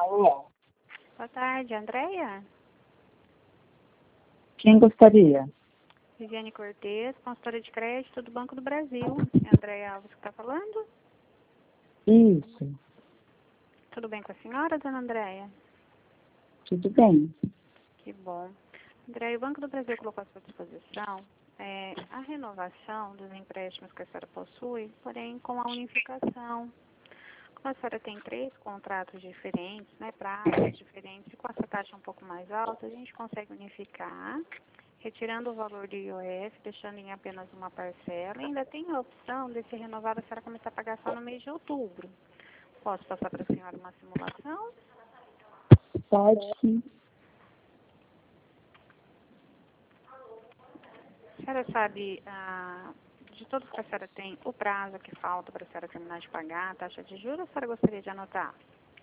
Alô? Boa tarde, Andréia. Quem gostaria? Viviane Cortez, consultora de crédito do Banco do Brasil. É Andréia Alves que está falando? Isso, Tudo bem com a senhora, dona Andréia? tudo bem. Que bom. Andréia, o Banco do Brasil colocou à sua disposição a renovação dos empréstimos que a senhora possui, porém com a unificação. Como a senhora tem 3 contratos diferentes, né, prazos diferentes, e com essa taxa um pouco mais alta, a gente consegue unificar, retirando o valor do IOF, deixando em apenas uma parcela. E ainda tem a opção de ser renovada, a senhora começar a pagar só no mês de outubro. Posso passar para a senhora uma simulação? Pode sim. A senhora sabe, de todos que a senhora tem, o prazo que falta para a senhora terminar de pagar, a taxa de juros, a senhora gostaria de anotar?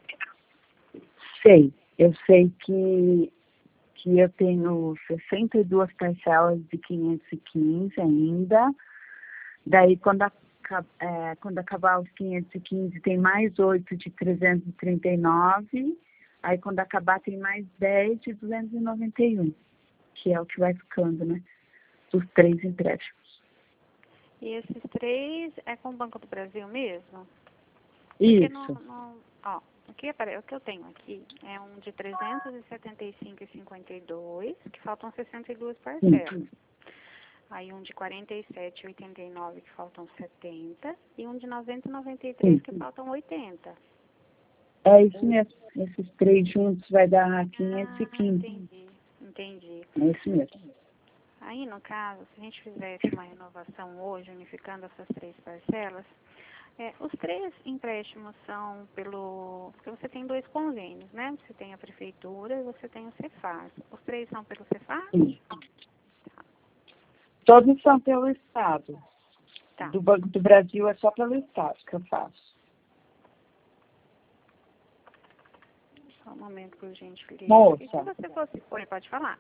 Sei. Eu sei que eu tenho 62 parcelas de 515 ainda. Daí, quando acabar os 515, tem mais 8 de 339. Aí, quando acabar, tem mais 10 de 291, que é o que vai ficando, né? Dos 3 empréstimos. E esses 3 é com o Banco do Brasil mesmo? Isso. Ó, o que eu tenho aqui é um de 375,52, que faltam 62 parcelas. Aí um de 47,89, que faltam 70, e um de 90,93, que faltam 80. É isso mesmo. Esses 3 juntos vai dar 515. Entendi. É isso mesmo. Aí, no caso, se a gente fizesse uma renovação hoje, unificando essas 3 parcelas, os 3 empréstimos são porque você tem 2 convênios, né? Você tem a prefeitura e você tem o Cefaz. Os 3 são pelo Cefaz? Todos são pelo Estado. Tá. Do Banco do Brasil é só pelo Estado que eu faço. Só um momento, por gentileza. Moça. E se você fosse... Oi, pode falar.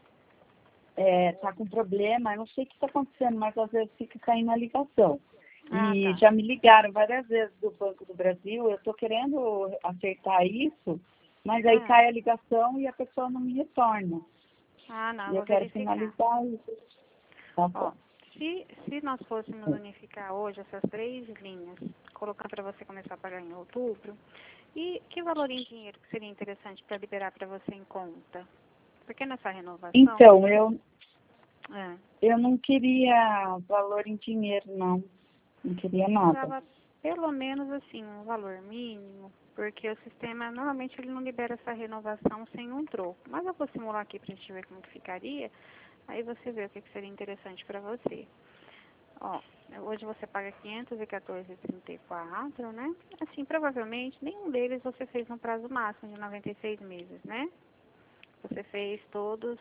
Tá com problema, eu não sei o que está acontecendo, mas às vezes fica caindo a ligação. E Tá. já me ligaram várias vezes do Banco do Brasil, eu estou querendo acertar isso, mas aí cai a ligação e a pessoa não me retorna. Não, E eu vou quero verificar. finalizar isso. Tá bom. Ó, se nós fôssemos unificar hoje essas 3 linhas, colocar para você começar a pagar em outubro, e que valor em dinheiro que seria interessante para liberar para você em conta? Porque nessa renovação... Então, eu não queria valor em dinheiro, não. Não queria nada. Precisava pelo menos assim, um valor mínimo, porque o sistema normalmente ele não libera essa renovação sem um troco. Mas eu vou simular aqui para a gente ver como que ficaria, aí você vê o que seria interessante para você. Ó, hoje você paga 514,34, né? Assim, provavelmente nenhum deles você fez no prazo máximo de 96 meses, né? Você fez todos...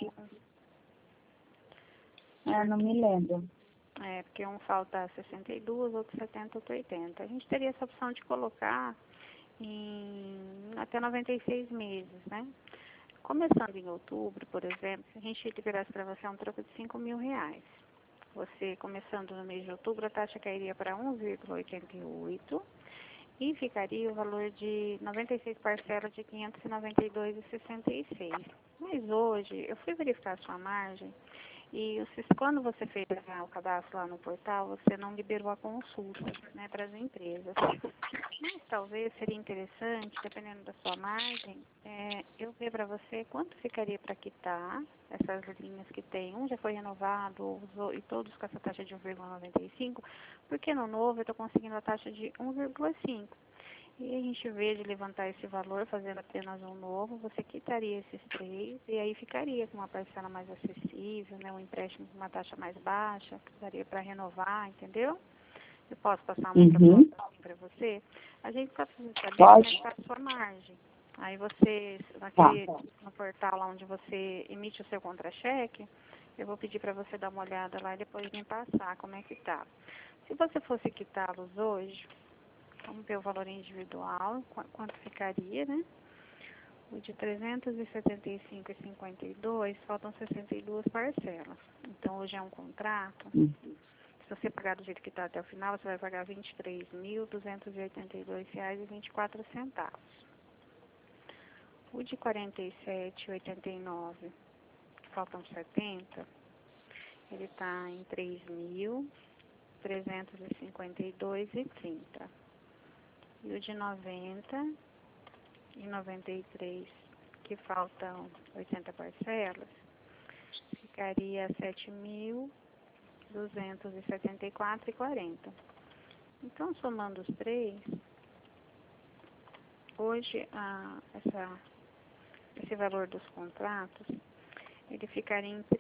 não me lembro. Porque um falta 62, outro 70, outro 80. A gente teria essa opção de colocar até 96 meses, né? Começando em outubro, por exemplo, se a gente liberasse para você um troco de R$ 5.000, você começando no mês de outubro, a taxa cairia para 1,88 e ficaria o valor de 96 parcelas de R$ 592,66. Mas hoje, eu fui verificar a sua margem, e quando você fez o cadastro lá no portal, você não liberou a consulta, né, para as empresas. Mas talvez seria interessante, dependendo da sua margem, eu ver para você quanto ficaria para quitar essas linhas que tem. Um já foi renovado e todos com essa taxa de 1,95, porque no novo eu estou conseguindo a taxa de 1,5. E a gente vê de levantar esse valor, fazendo apenas um novo, você quitaria esses 3 e aí ficaria com uma parcela mais acessível, né, um empréstimo com uma taxa mais baixa, que daria para renovar, entendeu? Eu posso passar uma proposta assim para você? A gente só precisa saber como é que está a sua margem. Aí você, no portal lá onde você emite o seu contra-cheque, eu vou pedir para você dar uma olhada lá e depois me passar como é que está. Se você fosse quitá-los hoje, vamos ver o valor individual, quanto ficaria, né? O de 375,52, faltam 62 parcelas. Então, hoje é um contrato. Se você pagar do jeito que está até o final, você vai pagar R$ 23.282,24. O de 47,89, faltam 70, ele está em 3.352,30. E o de 90 e 93, que faltam 80 parcelas, ficaria 7.274,40. Então, somando os três, hoje esse valor dos contratos, ele ficaria em R$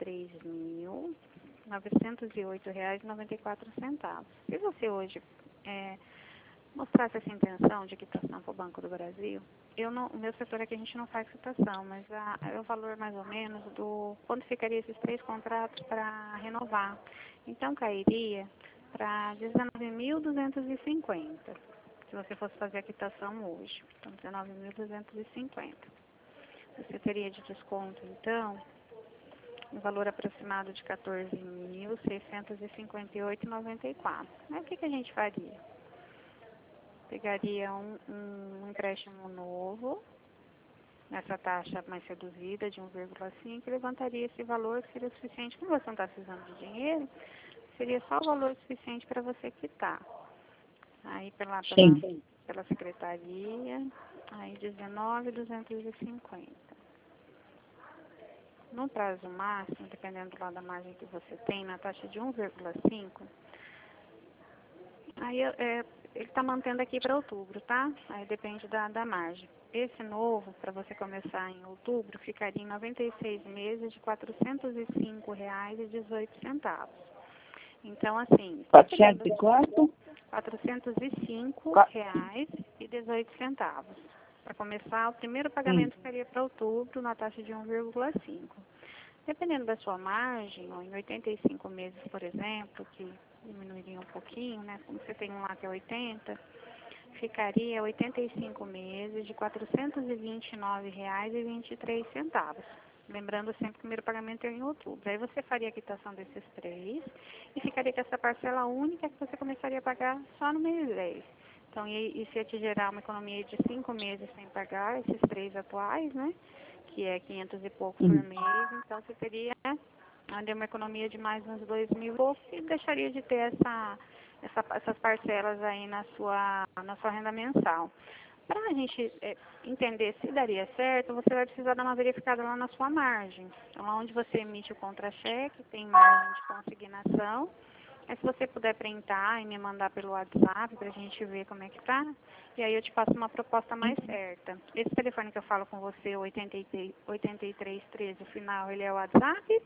33.908,94. Se você hoje mostrasse essa intenção de quitação para o Banco do Brasil, o meu setor aqui a gente não faz quitação, mas é o valor mais ou menos do quanto ficaria esses três contratos para renovar. Então cairia para 19.250, se você fosse fazer a quitação hoje. Então 19.250. Você teria de desconto, então, um valor aproximado de 14.658,94. Mas o que a gente faria? Pegaria um empréstimo novo, nessa taxa mais reduzida de 1,5, e levantaria esse valor que seria o suficiente. Como você não está precisando de dinheiro, seria só o valor suficiente para você quitar. Aí pela secretaria, aí 19.250. No prazo máximo, dependendo lá da margem que você tem, na taxa de 1,5, aí ele está mantendo aqui para outubro, tá? Aí depende da margem. Esse novo, para você começar em outubro, ficaria em 96 meses de R$ 405,18. Então, assim... 404? R$ 405,18. Para começar, o primeiro pagamento ficaria para outubro, na taxa de 1,5. Dependendo da sua margem, ou em 85 meses, por exemplo, que diminuiria um pouquinho, né? Como você tem um lá que é 80, ficaria 85 meses de R$ 429,23. Lembrando sempre que o primeiro pagamento é em outubro. Aí você faria a quitação desses três e ficaria com essa parcela única que você começaria a pagar só no mês 10. Então, isso ia te gerar uma economia de 5 meses sem pagar esses três atuais, né? Que é 500 e pouco por mês. Então, você teria uma economia de mais uns 2.000 e pouco e deixaria de ter essas parcelas aí na sua renda mensal. Para a gente entender se daria certo, você vai precisar dar uma verificada lá na sua margem. Então, lá onde você emite o contra-cheque, tem margem de consignação. Aí, se você puder printar e me mandar pelo WhatsApp para a gente ver como é que tá, e aí eu te passo uma proposta mais certa. Esse telefone que eu falo com você, 8313, o final, ele é o WhatsApp?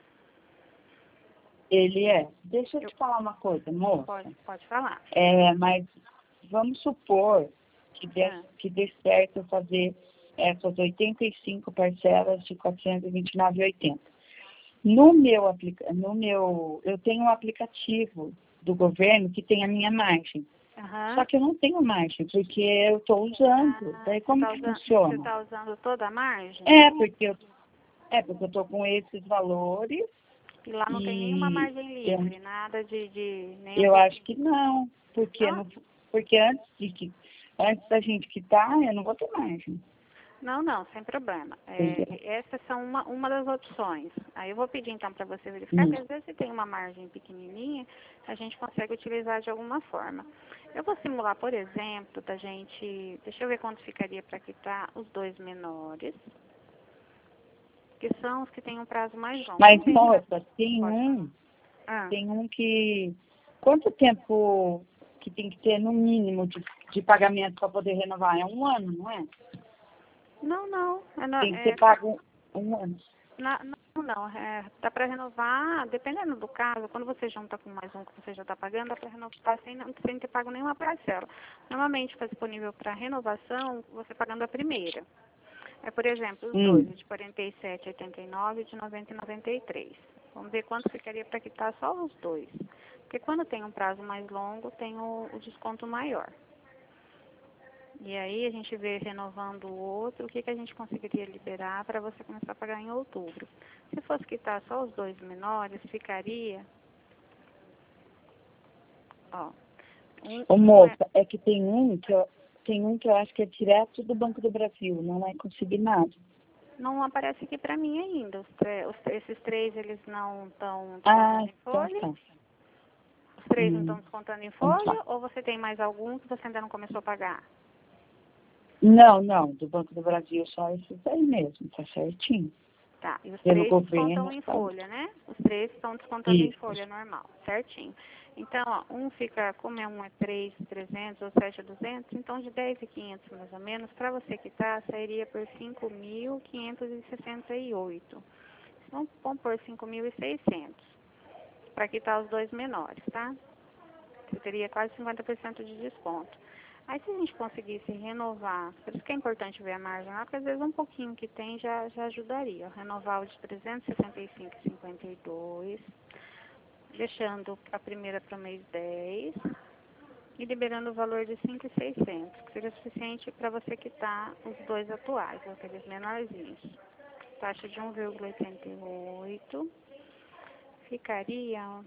Ele é. Deixa eu te falar uma coisa, moça. Pode falar. Mas vamos supor que dê certo eu fazer essas 85 parcelas de R$ 429,80. Eu tenho um aplicativo do governo que tem a minha margem. Só que eu não tenho margem, porque eu estou usando. Daí como que funciona? Você está usando toda a margem? Porque eu estou com esses valores. E lá não tem nenhuma margem livre, nada de eu acho que não, porque antes da gente quitar, eu não vou ter margem. Não, sem problema. Essas são uma das opções. Aí eu vou pedir então para você verificar, que às vezes se tem uma margem pequenininha, a gente consegue utilizar de alguma forma. Eu vou simular, por exemplo, deixa eu ver quanto ficaria para quitar os dois menores, que são os que têm um prazo mais longo. Mas, moça, tem um que... Quanto tempo que tem que ter, no mínimo, de pagamento para poder renovar? É 1 ano, não é? Não. Tem que ser pago 1 ano. Não. Dá para renovar, dependendo do caso, quando você junta com mais um que você já está pagando, dá para renovar sem ter pago nenhuma parcela. Normalmente, está disponível para renovação, você pagando a primeira. Por exemplo, os dois, o de 47,89 e de 90,93. Vamos ver quanto ficaria para quitar só os dois. Porque quando tem um prazo mais longo, tem o desconto maior. E aí a gente vê renovando o outro, o que a gente conseguiria liberar para você começar a pagar em outubro. Se fosse quitar só os dois menores, ficaria... Moça, é que tem um que tem um que eu acho que é direto do Banco do Brasil, não é consignado. Não aparece aqui para mim ainda. Esses três, eles não estão Ah, descontando em então folha? tá. Os três não estão descontando em Então folha? tá. Ou você tem mais algum que você ainda não começou a pagar? Não, do Banco do Brasil só esses aí mesmo, tá certinho. Tá, e os Pelo três governo, descontam em tá folha, né? Os três estão descontando em isso. folha normal, certinho. Então, ó, um fica, como é um é 3.300 ou 7.200, então de 10.500 mais ou menos, para você quitar, sairia por 5.568. Vamos por 5.600, para quitar os dois menores, tá? Você teria quase 50% de desconto. Aí se a gente conseguisse renovar, por isso que é importante ver a margem lá, porque às vezes um pouquinho que tem já ajudaria. Renovar o de 365,52, deixando a primeira para o mês 10 e liberando o valor de 5.600, que seria suficiente para você quitar os dois atuais, aqueles menorzinhos. Taxa de 1,88, ficaria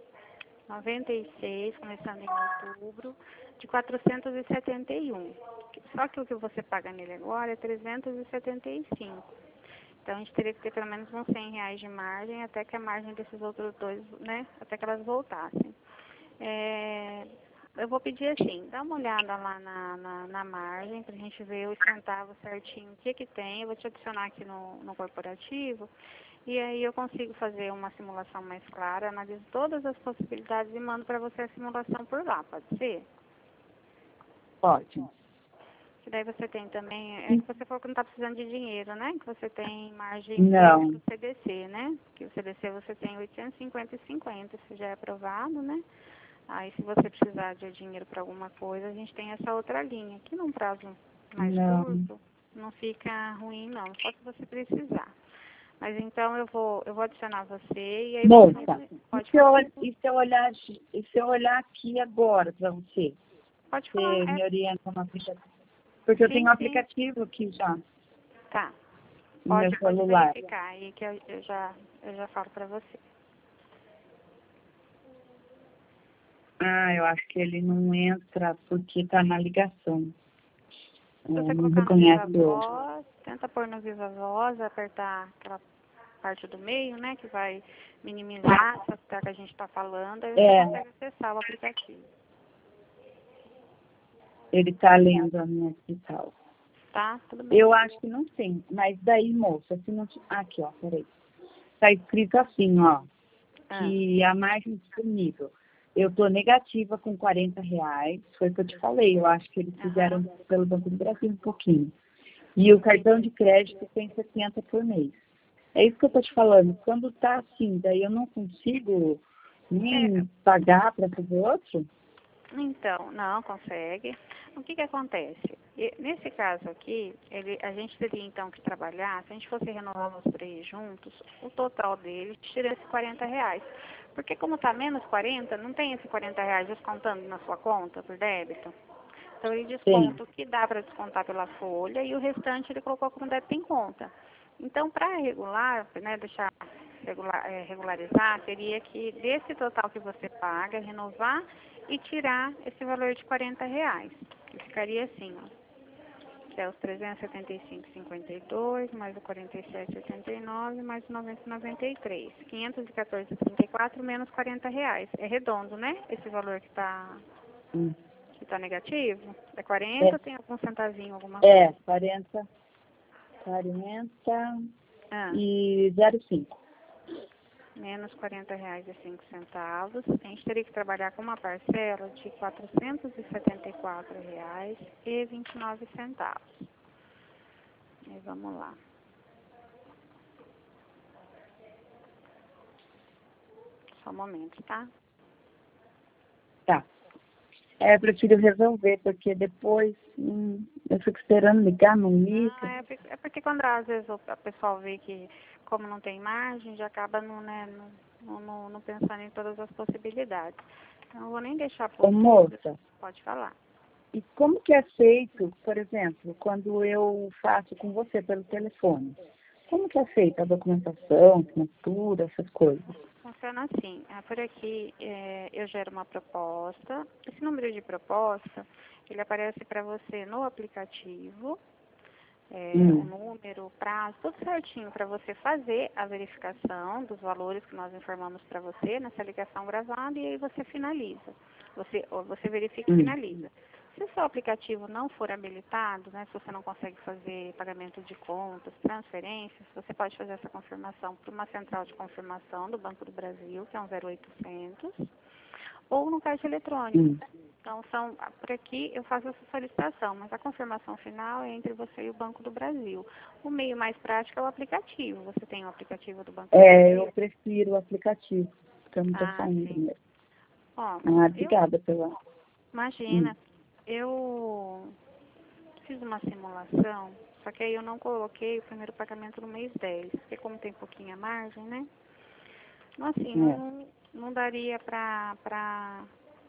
96, começando em outubro, de 471. Só que o que você paga nele agora é 375. Então, a gente teria que ter pelo menos uns R$100 de margem até que a margem desses outros dois, né, até que elas voltassem. Eu vou pedir assim, dá uma olhada lá na margem, para a gente ver os centavos certinho, o que tem. Eu vou te adicionar aqui no corporativo. E aí eu consigo fazer uma simulação mais clara, analiso todas as possibilidades e mando para você a simulação por lá, pode ser? Pode. Que daí você tem também, que você falou que não está precisando de dinheiro, né? Que você tem margem Não. do CDC, né? Que o CDC você tem 850,50, se já é aprovado, né? Aí se você precisar de dinheiro para alguma coisa, a gente tem essa outra linha, que num prazo mais curto não fica ruim não, só se você precisar. Mas então eu vou adicionar você e aí Moça, você pode e se eu, falar. e se eu olhar aqui agora para você? Pode falar. Você me orienta no aplicativo? Porque eu tenho um Sim. aplicativo aqui já, Tá. no meu Pode celular. verificar aí que eu já falo para você. Ah, eu acho que ele não entra porque está na ligação. Se você Não colocar no Viva reconhece hoje. Voz, tenta pôr no Viva Voz, apertar aquela parte do meio, né, que vai minimizar essa tela que a gente está falando, aí você consegue acessar o aplicativo. Ele está lendo a minha digital. Tá? Tudo bem. Eu acho que não tem, mas daí, moça, se não... Aqui, ó, peraí. Está escrito assim, ó, que a margem disponível. Eu estou negativa com R$40, foi o que eu te falei. Eu acho que eles fizeram pelo Banco do Brasil um pouquinho. E o cartão de crédito tem 70 por mês. É isso que eu estou te falando. Quando está assim, daí eu não consigo nem pagar para fazer outro? Então, não consegue. O que acontece? Nesse caso aqui, a gente teria então que trabalhar, se a gente fosse renovar os três juntos, o total dele tira esse R$40. Porque como está menos 40, não tem esse R$40 descontando na sua conta por débito. Então ele desconta o que dá para descontar pela folha e o restante ele colocou como débito em conta. Então, para regular, né, deixar regularizar, teria que, desse total que você paga, renovar e tirar esse valor de R$40. Que ficaria assim, ó. Que é os 375,52, mais o 47,89, mais o 90,93. 514,34 menos R$40. É redondo, né? Esse valor que está negativo. É 40 ou tem algum centavinho, alguma coisa? É, 40 e 0,5. Menos R$40,05. A gente teria que trabalhar com uma parcela de R$474,29. E vamos lá. Só um momento, tá? Tá. Eu prefiro resolver, porque depois eu fico esperando ligar, não liga. É porque quando às vezes o pessoal vê que como não tem margem, já acaba não pensando em todas as possibilidades. Então, eu vou nem deixar por Ô, moça, pode falar. e como que é feito, por exemplo, quando eu faço com você pelo telefone? Como que é feita a documentação, assinatura, essas coisas? funciona assim. Por aqui eu gero uma proposta. Esse número de proposta, ele aparece para você no aplicativo. O número, o prazo, tudo certinho para você fazer a verificação dos valores que nós informamos para você nessa ligação gravada e aí você finaliza. Você verifica e finaliza. Se o seu aplicativo não for habilitado, né, se você não consegue fazer pagamento de contas, transferências, você pode fazer essa confirmação para uma central de confirmação do Banco do Brasil, que é um 0800, ou no caixa eletrônico. Então, por aqui eu faço essa solicitação, mas a confirmação final é entre você e o Banco do Brasil. O meio mais prático é o aplicativo. Você tem o aplicativo do Banco do Brasil? Eu prefiro o aplicativo, porque eu não estou saindo sim. mesmo. Ó, Obrigada pela... Imagina, eu fiz uma simulação, só que aí eu não coloquei o primeiro pagamento no mês 10, porque como tem pouquinha margem, né? Então, assim, não daria pra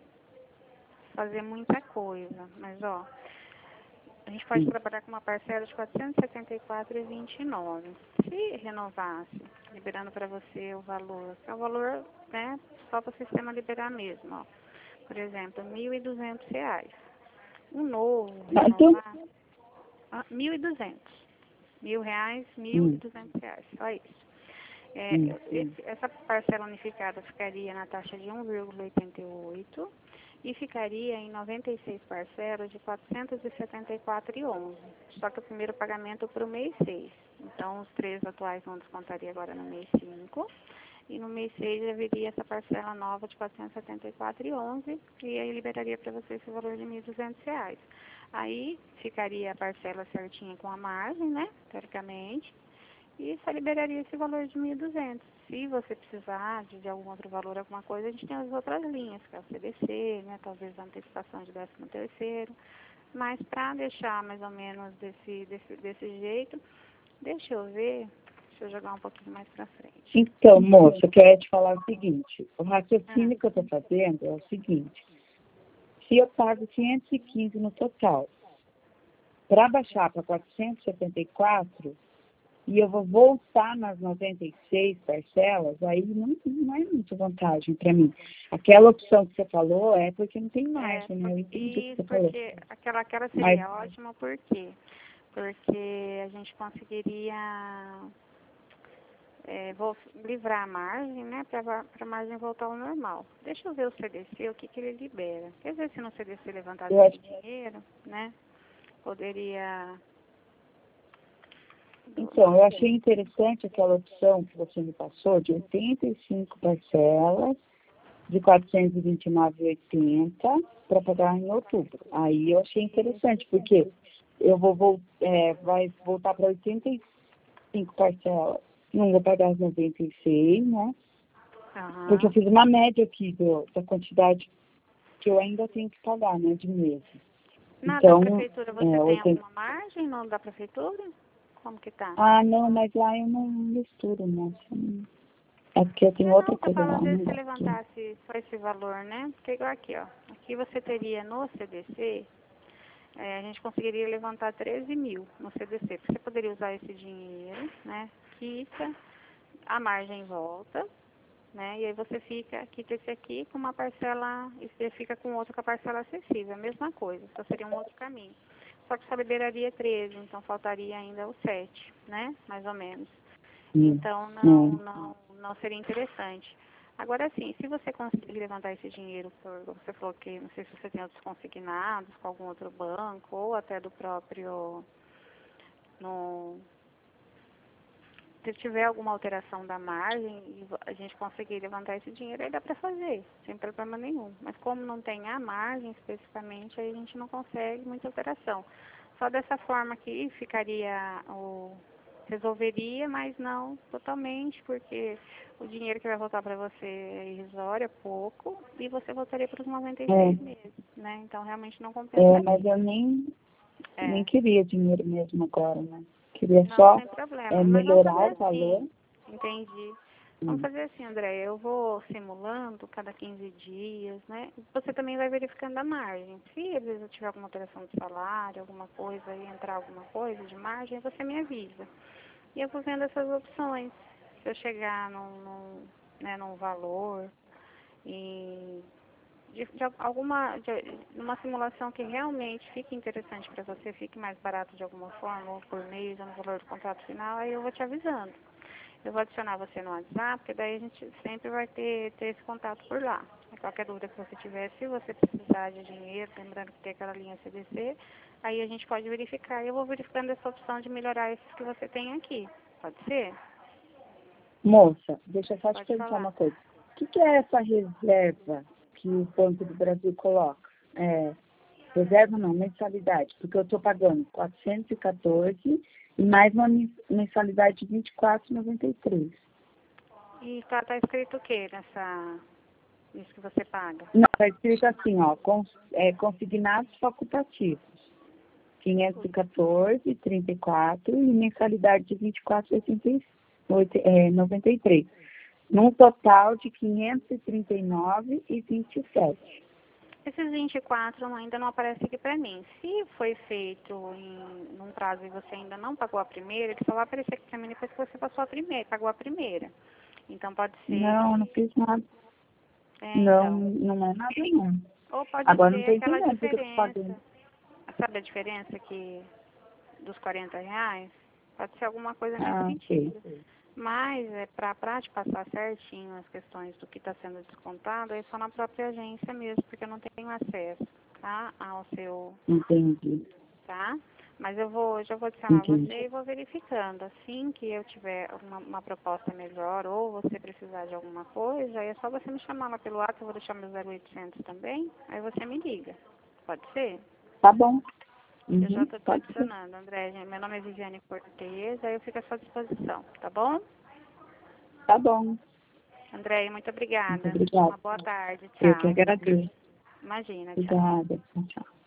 fazer muita coisa, mas ó, a gente pode trabalhar com uma parcela de R$ 474,29. Se renovasse, liberando para você o valor, que é o valor, né, só para o sistema liberar mesmo, ó. Por exemplo, R$ 1.200. Um novo, renovar, R$ 1.200. R$ 1.200, só isso. Essa parcela unificada ficaria na taxa de 1,88 e ficaria em 96 parcelas de R$ 474,11. Só que o primeiro pagamento para o mês 6. Então, os 3 atuais não descontaria agora no mês 5. E no mês 6 haveria essa parcela nova de R$ 474,11 e aí liberaria para você esse valor de R$ 1.200. Aí ficaria a parcela certinha com a margem, né, teoricamente, e só liberaria esse valor de 1.200. Se você precisar de algum outro valor, alguma coisa, a gente tem as outras linhas, que é o CDC, né, talvez a antecipação de 13º. Mas para deixar mais ou menos desse jeito, deixa eu ver, deixa eu jogar um pouquinho mais para frente. Então, moça, eu quero te falar o seguinte, o raciocínio que eu estou fazendo é o seguinte, se eu pago 515 no total, para baixar para 474, e eu vou voltar nas 96 parcelas, aí não é muita vantagem para mim. Aquela opção que você falou é porque não tem margem, né? Eu entendi o que você falou. Porque aquela seria ótima, por quê? Porque a gente conseguiria livrar a margem, né, para a margem voltar ao normal. Deixa eu ver o CDC, o que ele libera. Quer dizer, se no CDC levantasse esse dinheiro, né, poderia... Então, eu achei interessante aquela opção que você me passou de 85 parcelas de R$ 429,80 para pagar em outubro. Aí eu achei interessante, porque eu vai voltar para 85 parcelas. Não vou pagar as 96, né? Porque eu fiz uma média aqui da quantidade que eu ainda tenho que pagar, né, de meses. Da prefeitura você tem alguma margem no da prefeitura? Como que tá? Não, mas lá eu não misturo, moça. É porque eu tenho outra coisa lá. Se você levantasse só esse valor, né? Porque igual aqui, ó. Aqui você teria no CDC, a gente conseguiria levantar 13 mil no CDC. Você poderia usar esse dinheiro, né? Quita, a margem volta, né? E aí você quita esse aqui com uma parcela, e você fica com outro com a parcela acessível. A mesma coisa, só seria um outro caminho. Só que só liberaria 13, então faltaria ainda o 7, né? Mais ou menos. Então, não seria interessante. Agora, sim, se você conseguir levantar esse dinheiro, você falou que, não sei se você tem outros consignados com algum outro banco, ou até do próprio, se tiver alguma alteração da margem e a gente conseguir levantar esse dinheiro, aí dá para fazer, sem problema nenhum. Mas como não tem a margem especificamente, aí a gente não consegue muita alteração. Só dessa forma aqui resolveria, mas não totalmente, porque o dinheiro que vai voltar para você é irrisório, é pouco, e você voltaria para os 96 meses, né? Então, realmente não compensa. Mas eu nem queria dinheiro mesmo agora, né? Queria só melhorar o valor. Entendi. Vamos fazer assim, André, eu vou simulando cada 15 dias, né? Você também vai verificando a margem. Se às vezes eu tiver alguma alteração de salário, alguma coisa, e entrar alguma coisa de margem, você me avisa. E eu vou vendo essas opções. Se eu chegar né, num valor e numa simulação que realmente fique interessante para você, fique mais barato de alguma forma, ou por mês, ou no valor do contrato final, aí eu vou te avisando. Eu vou adicionar você no WhatsApp, porque daí a gente sempre vai ter esse contato por lá. Qualquer dúvida que você tiver, se você precisar de dinheiro, lembrando que tem aquela linha CDC, aí a gente pode verificar. Eu vou verificando essa opção de melhorar esses que você tem aqui. Pode ser? Moça, deixa eu só te Pode perguntar falar. uma coisa. O que é essa reserva que o Banco do Brasil coloca? Reserva não, mensalidade, porque eu estou pagando 414 e mais uma mensalidade de 24,93. E está escrito o que nisso que você paga? Não, está escrito assim, ó, consignados facultativos. 514,34 e mensalidade de 24,93. Num total de 539,27. Esses 24 ainda não aparecem aqui para mim. Se foi feito num prazo e você ainda não pagou a primeira, ele só vai aparecer aqui para mim depois que você pagou a primeira. Então pode ser Não, não fiz nada. Não, então. não é nada, não. Ou pode Agora não ser estou aquela entendendo porque eu estou pagando. diferença. Sabe a diferença dos R$ 40? Pode ser alguma coisa nesse Ok. sentido. Mas para te passar certinho as questões do que está sendo descontado, é só na própria agência mesmo, porque eu não tenho acesso, tá, ao seu, Entendi. tá? Mas já vou adicionar Entendi. você e vou verificando. Assim que eu tiver uma proposta melhor ou você precisar de alguma coisa, aí é só você me chamar lá pelo WhatsApp, eu vou deixar meu 0800 também, aí você me liga. Pode ser? Tá bom. Eu já estou Pode ser. adicionando, André. Meu nome é Viviane Cortez, aí eu fico à sua disposição, tá bom? Tá bom. André, muito Muito obrigada. obrigada. Uma boa tarde. Eu que Tchau. agradeço. Imagina, tchau. Obrigada. Tchau, tchau.